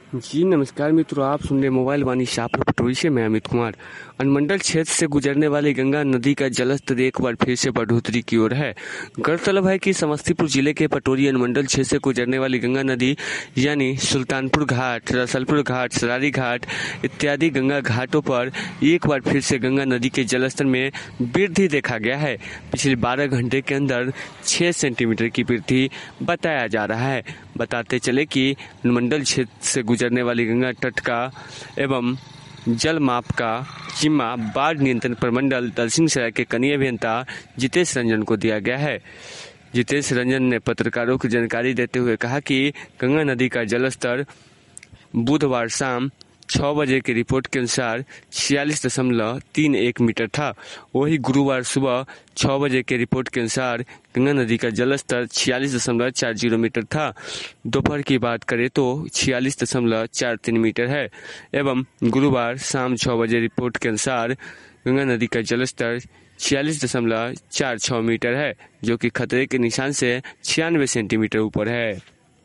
जी नमस्कार मित्रों, आप सुन रहे मोबाइल वाणी शाहपुर पटोरी से। मैं अमित कुमार। अनुमंडल क्षेत्र से गुजरने वाली गंगा नदी का जलस्तर एक बार फिर से बढ़ोतरी की ओर है। गौरतलब है कि समस्तीपुर जिले के पटोरी अनुमंडल क्षेत्र से गुजरने वाली गंगा नदी यानी सुल्तानपुर घाट, रसलपुर घाट, सरारी घाट इत्यादि गंगा घाटों पर एक बार फिर से गंगा नदी के जलस्तर में वृद्धि देखा गया है। पिछले 12 घंटे के अंदर 6 सेंटीमीटर की वृद्धि बताया जा रहा है। बताते चले कि अनुमंडल क्षेत्र से गुजरने वाली गंगा तट का एवं जल माप का जिम्मा बाढ़ नियंत्रण प्रमंडल दलसिंहसराय के कनीय अभियंता जितेश रंजन को दिया गया है। जितेश रंजन ने पत्रकारों को जानकारी देते हुए कहा कि गंगा नदी का जलस्तर बुधवार शाम 6 बजे की रिपोर्ट के अनुसार 46.31 मीटर था। वही गुरुवार सुबह 6 बजे के रिपोर्ट के अनुसार गंगा नदी का जलस्तर 46.40 मीटर था। दोपहर की बात करें तो 46.43 मीटर है एवं गुरुवार शाम 6 बजे रिपोर्ट के अनुसार गंगा नदी का जलस्तर 46.46 मीटर है, जो कि खतरे के निशान से 96 सेंटीमीटर ऊपर है।